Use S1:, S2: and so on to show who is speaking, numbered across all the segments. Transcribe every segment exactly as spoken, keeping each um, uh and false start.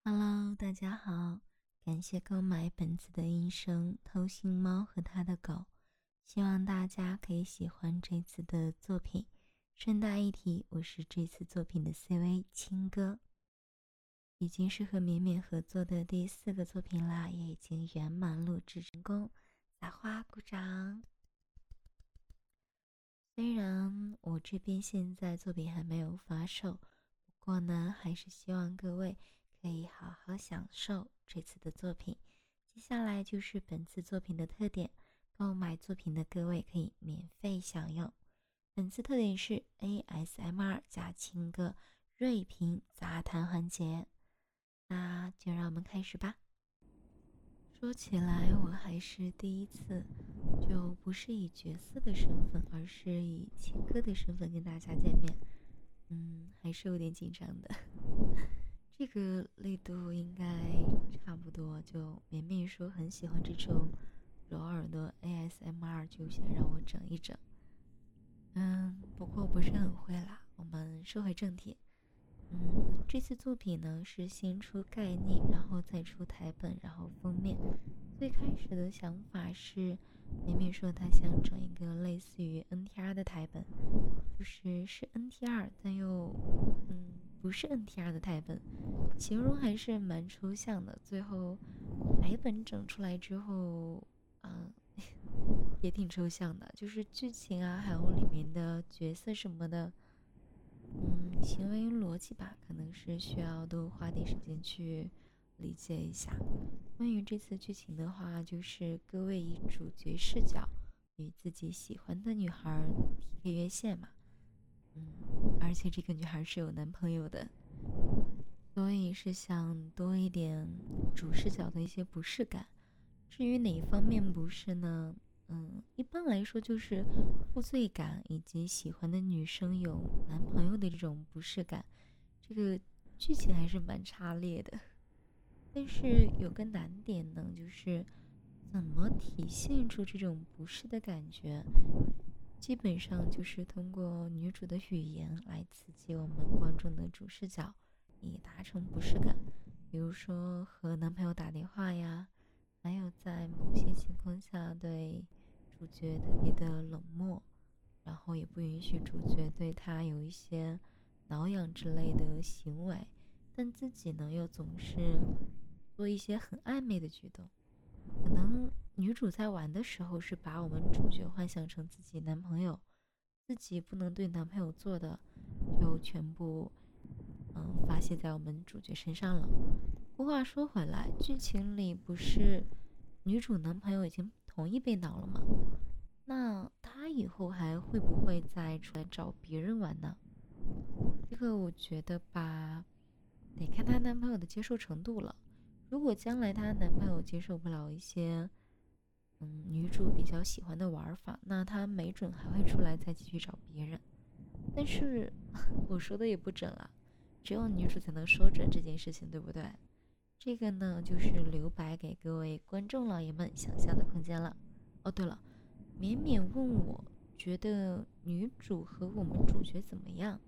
S1: Hello，大家好，感谢购买本次的音声《偷心猫和他的狗》，希望大家可以喜欢这次的作品。顺带一提，我是这次作品的 C V 青哥，已经是和绵绵合作的第四个作品啦，也已经圆满录制成功，撒花鼓掌。虽然我这边现在作品还没有发售，不过呢，还是希望各位可以好好享受这次的作品。接下来就是本次作品的特点，购买作品的各位可以免费享用。本次特点是 A S M R 加青歌锐评杂谈环节，那就让我们开始吧。说起来，我还是第一次，就不是以角色的身份，而是以青歌的身份跟大家见面，嗯，还是有点紧张的。这个力度应该差不多，就绵绵说很喜欢这种柔耳的 A S M R， 就想让我整一整。嗯，不过不是很会啦。我们说回正题，嗯，这次作品呢是先出概念，然后再出台本，然后封面。最开始的想法是，绵绵说他想整一个类似于 N T R 的台本，就是是 N T R， 但又嗯不是 N T R 的台本，形容还是蛮抽象的。最后台本整出来之后，嗯。也挺抽象的，就是剧情啊，还有里面的角色什么的，嗯，行为逻辑吧，可能是需要多花点时间去理解一下。关于这次剧情的话，就是各位以主角视角与自己喜欢的女孩 P K 约线嘛，嗯，而且这个女孩是有男朋友的，所以是想多一点主视角的一些不适感。至于哪一方面不是呢？嗯，一般来说就是负罪感以及喜欢的女生有男朋友的这种不适感。这个剧情还是蛮差劣的，但是有个难点呢，就是怎么体现出这种不适的感觉。基本上就是通过女主的语言来刺激我们观众的主视角，以达成不适感。比如说和男朋友打电话呀，还有在某些情况下对主角特别的冷漠，然后也不允许主角对他有一些挠痒之类的行为，但自己呢又总是做一些很暧昧的举动。可能女主在玩的时候是把我们主角幻想成自己男朋友，自己不能对男朋友做的就全部嗯发泄在我们主角身上了。不过话说回来，剧情里不是女主男朋友已经同意被挠了吗？那她以后还会不会再出来找别人玩呢？这个我觉得吧，得看她男朋友的接受程度了。如果将来她男朋友接受不了一些嗯女主比较喜欢的玩法，那她没准还会出来再继续找别人。但是我说的也不准啊，只有女主才能说准这件事情，对不对？这个呢，就是留白给各位观众老爷们想象的空间了。哦，对了，绵绵问我觉得女主和我们主角怎么样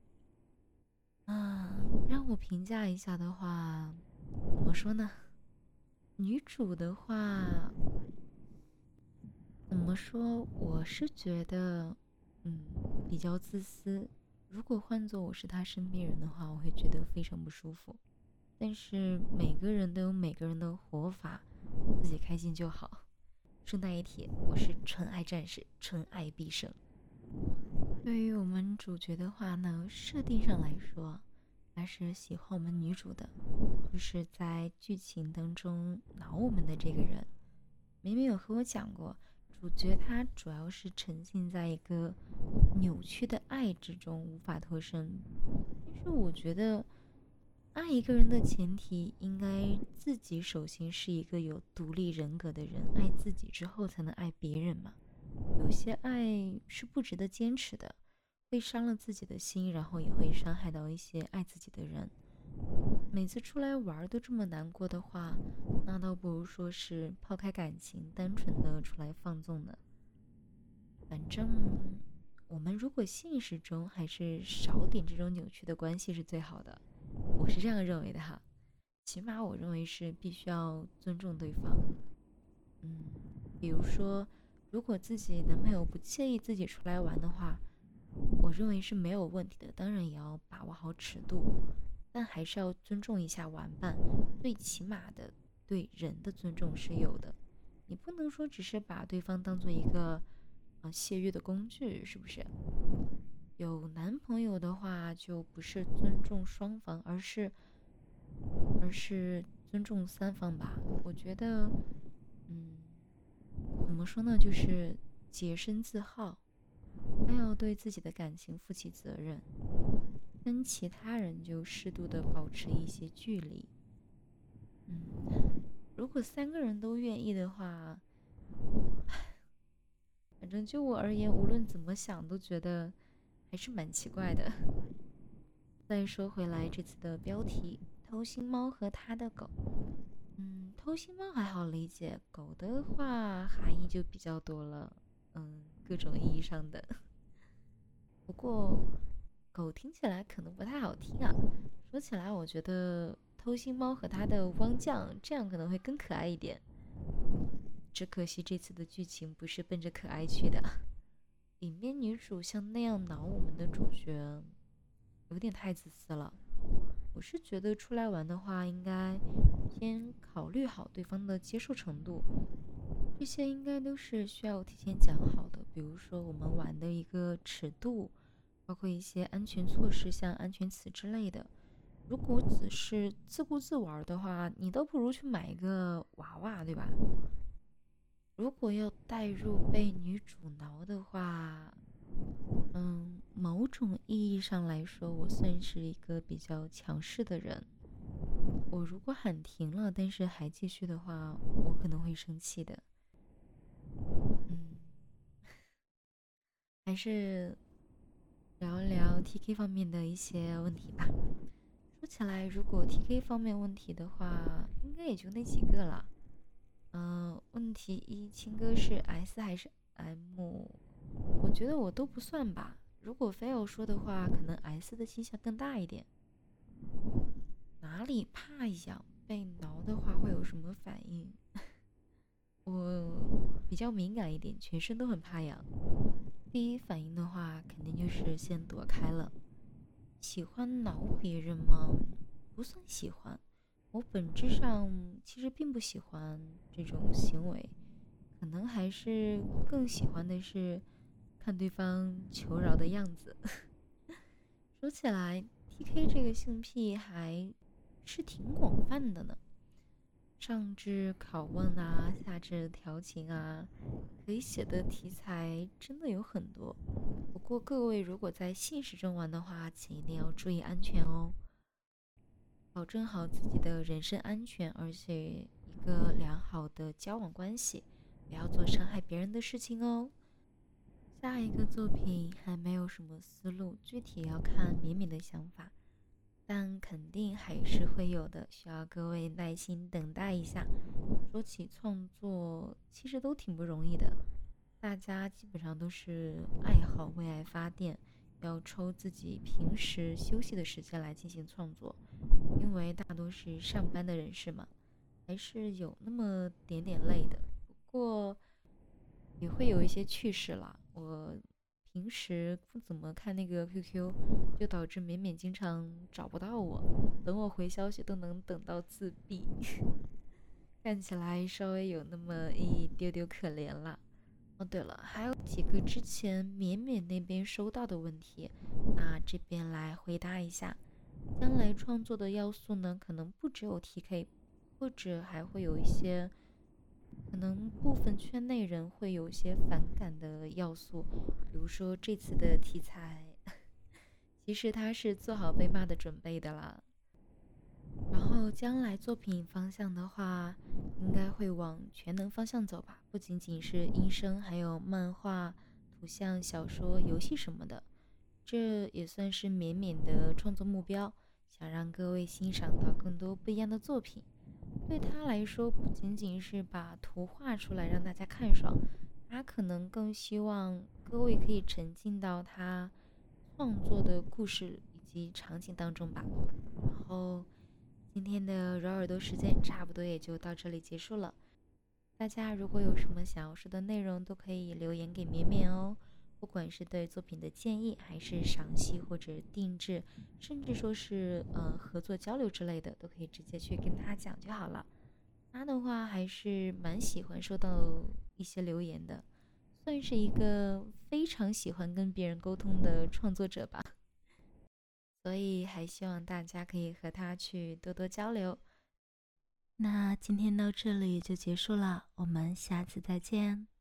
S1: 啊？让我评价一下的话，怎么说呢？女主的话，怎么说？我是觉得，嗯，比较自私。如果换做我是她身边人的话，我会觉得非常不舒服。但是每个人都有每个人的活法，自己开心就好。顺带一提，我是纯爱战士，纯爱必胜。对于我们主角的话呢，设定上来说，他是喜欢我们女主的，就是在剧情当中挠我们的这个人。明明有和我讲过，主角他主要是沉浸在一个扭曲的爱之中，无法脱身。但是我觉得，爱一个人的前提，应该自己首先是一个有独立人格的人，爱自己之后才能爱别人嘛。有些爱是不值得坚持的，会伤了自己的心，然后也会伤害到一些爱自己的人。每次出来玩都这么难过的话，那倒不如说是抛开感情，单纯的出来放纵呢。反正我们如果现实中还是少点这种扭曲的关系是最好的，我是这样认为的哈。 起码我认为是必须要尊重对方。嗯，比如说，如果自己男朋友不介意自己出来玩的话，我认为是没有问题的。当然也要把握好尺度，但还是要尊重一下玩伴，最起码的对人的尊重是有的。你不能说只是把对方当做一个呃泄欲的工具，是不是？有男朋友的话，就不是尊重双方，而是而是尊重三方吧。我觉得，嗯，怎么说呢，就是洁身自好，还要对自己的感情负起责任，跟其他人就适度的保持一些距离。嗯，如果三个人都愿意的话，反正就我而言，无论怎么想都觉得还是蛮奇怪的。再说回来，这次的标题“偷心猫和他的狗”，嗯，偷心猫还好理解，狗的话含义就比较多了，嗯，各种意义上的。不过狗听起来可能不太好听啊，说起来我觉得偷心猫和他的汪酱这样可能会更可爱一点。只可惜这次的剧情不是奔着可爱去的，里面女主像那样挠我们的主角，有点太自私了。我是觉得出来玩的话，应该先考虑好对方的接受程度，这些应该都是需要提前讲好的。比如说我们玩的一个尺度，包括一些安全措施，像安全词之类的。如果只是自顾自玩的话，你倒不如去买一个娃娃，对吧？如果要带入被女主挠的话，嗯，某种意义上来说，我算是一个比较强势的人。我如果喊停了，但是还继续的话，我可能会生气的。嗯，还是聊一聊 T K 方面的一些问题吧。说起来，如果 T K 方面问题的话，应该也就那几个了。嗯、呃，问题一，青哥是 S 还是 M？我觉得我都不算吧。如果非要说的话，可能 S 的倾向更大一点。哪里怕痒？被挠的话会有什么反应？我比较敏感一点，全身都很怕痒。第一反应的话，肯定就是先躲开了。喜欢挠别人吗？不算喜欢。我本质上其实并不喜欢这种行为，可能还是更喜欢的是看对方求饶的样子。说起来，T K 这个性癖还是挺广泛的呢，上至拷问啊，下至调情啊，可以写的题材真的有很多。不过各位如果在现实中玩的话，请一定要注意安全哦，保证好自己的人身安全，而且一个良好的交往关系，不要做伤害别人的事情哦。下一个作品还没有什么思路，具体要看绵绵的想法，但肯定还是会有的，需要各位耐心等待一下。说起创作，其实都挺不容易的，大家基本上都是爱好为爱发电，要抽自己平时休息的时间来进行创作，因为大多是上班的人士嘛，还是有那么点点累的。不过也会有一些趣事啦。我平时不怎么看那个 Q Q，就导致绵绵经常找不到我，等我回消息都能等到自闭，看起来稍微有那么一丢丢可怜了。哦，对了，还有几个之前绵绵那边收到的问题，那这边来回答一下。将来创作的要素呢，可能不只有 T K，或者还会有一些可能部分圈内人会有些反感的要素，比如说这次的题材，其实他是做好被骂的准备的啦。然后将来作品方向的话，应该会往全能方向走吧，不仅仅是音声，还有漫画、图像、小说、游戏什么的。这也算是绵绵的创作目标，想让各位欣赏到更多不一样的作品。对他来说，不仅仅是把图画出来让大家看爽，他可能更希望各位可以沉浸到他创作的故事以及场景当中吧。然后今天的揉耳朵时间差不多也就到这里结束了。大家如果有什么想要说的内容，都可以留言给绵绵哦。不管是对作品的建议，还是赏析或者定制，甚至说是呃合作交流之类的，都可以直接去跟他讲就好了。他的话还是蛮喜欢收到一些留言的，算是一个非常喜欢跟别人沟通的创作者吧。所以还希望大家可以和他去多多交流。那今天到这里就结束了，我们下次再见。